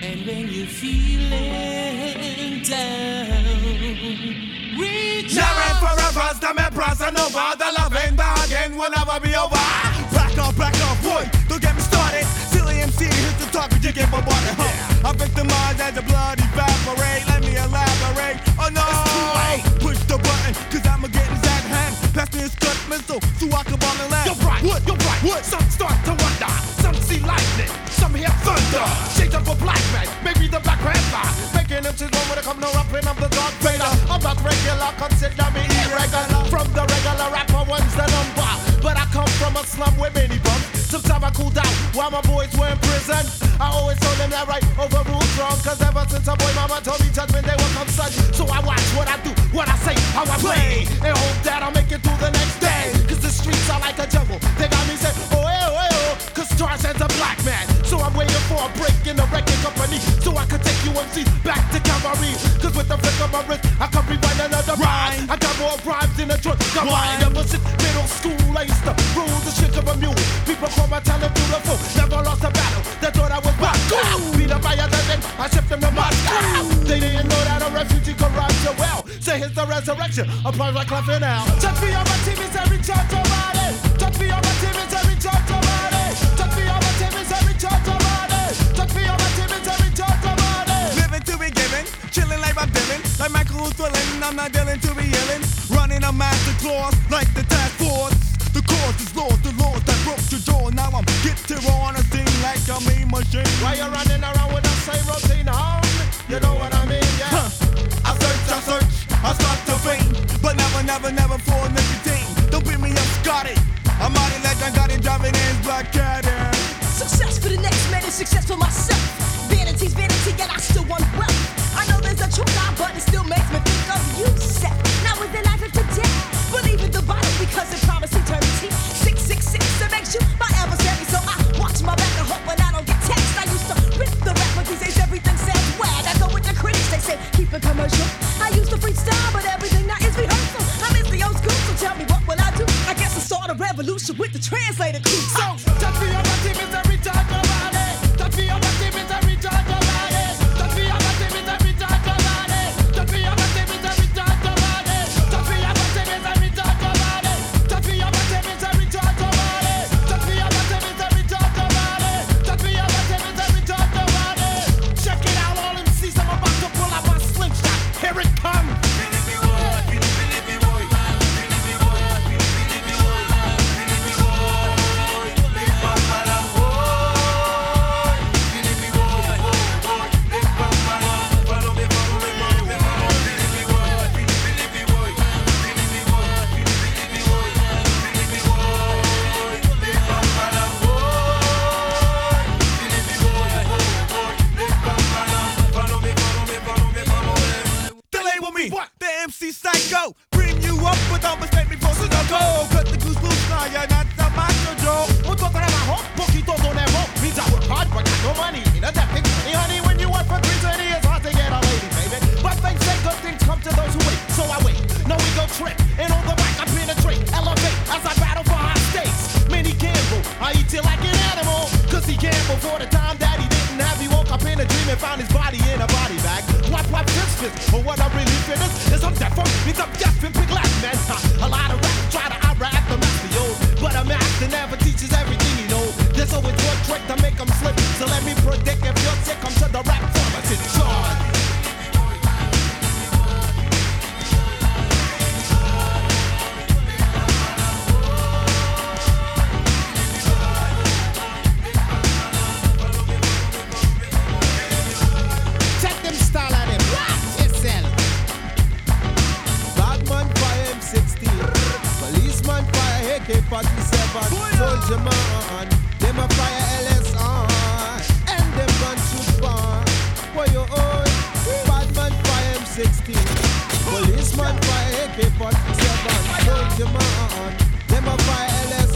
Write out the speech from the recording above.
And when you're feeling down, reach Now out. and forever, the emperors and over. The loving bargain will never be over. Back off, boy, don't get me started. Silly MC, here's the topic, you get bombarded, huh? I'm victimized as the blood evaporate. Let me elaborate. Oh no! Push the button, cause I'ma get his at hand. Pass me a scud missile, so I can bomb and land. You're right, what? Some start to wonder. Some see lightning, some hear thunder. Shades of a black man, maybe the Black Panther. Making them choose one when it come no rapping, I'm the Darth Vader. I'm not regular, consider me irregular. From the regular rapper, one's the number. But I come from a slum with many bumps. Sometimes I cooled out while my boys were in prison. I always told them that right, overruled wrong. Cause ever since a boy mama told me judgment day will come son. So I watch what I do, what I say, how I play. And hope that I'll make it through the next day. Cause the streets are like a jungle. They got me saying, oh, eh, oh, eh, oh. Cause Tarzan's a black man. So I'm waiting for a break in the record company. So I could take you MCs back to cavalry. Cause with the flick of my wrist, I can rewind another rhyme. I got more rhymes in the trunk. Got mine ever since middle school. I used to rule the shit of a mule. People call my talent beautiful. Never lost a battle. They thought I was wild. Beat up by a dozen. I shipped them to Moscow. They didn't know that a refugee could rise so well. Say here's the resurrection. Applies like Clef and Al. Touch me on my team, it's every church about it. Touch me on my team, it's every church about it. Touch me on my team, it's every church about it. Touch me on my team, it's every church about it. Living to be given, chilling like I'm Dylan. Like Michael Thrilling, I'm not dealing to be yelling. Running a master clause like the task force. The cause is lost, the laws that broke your jaw. Now I'm getting on a thing like a mean machine. Why you running around with a same routine, home? You know what I mean, yeah. I search, I start to faint. But never for nicotine. Don't beat me up, Scotty. I'm out of legend, got it driving in Black Cat. Success for the next man is success for myself. Vanity's vanity, yet I still want wealth. I know there's a truth out, but it still makes me think of you, Seth. Now with the life of today, believe in the Bible because it promised eternity. 666, it makes you my adversary, so I watch my back and hope when I don't get text. I used to rip the rap, but these days everything sounds whack. I go with the critics, they say keep it commercial. I used to freestyle, but everything now is rehearsal. I miss the old school, so tell me what will I do? I guess I'll start a revolution with the translator crew. So, touch me on my team, it's every time about it. Touch me on my team, it's every time about it. Touch me on my team, it's every time about it. Touch me on my team, it's every time about it. Touch me on my team, it's every time about it. Touch me on my team, it's every time about it. Touch me on my team, it's every time about it. Touch me on my team, it's every time about it. Check it out, all MCs, I'm about to pull out my slingshot. Here it comes. What? The MC Psycho. Bring you up, but don't mistake me for Sudoku. Cut the goose loose, now you're not the macho Joe. Mucho trabajo, poquito dinero. Means I work hard, but got no money. In a depth, money, honey, when you work for 320, it's hard to get a lady, baby. But they say good things come to those who wait, so I wait. No ego trip, and on the mic I penetrate, elevate as I battle for high stakes. Many gamble, I eat it like an animal. Cause he gambled for the time that he didn't have. He woke up in a dream and found his body in a body bag. Wap, fist. But what I really feel is I'm deaf, means I'm deaf and big last man. A lot of rappers try to out-rap the master, yo. But a master never teaches everything he knows. There's always one trick to make him slip. So let me predict if you're sick, come to the rap pharmacist, John. AK-47, soldier man, them a fire LS on, and them gun shoot bomb. Boy you own, Badman fire M16, policeman fire AK-47, soldier man, them a fire LS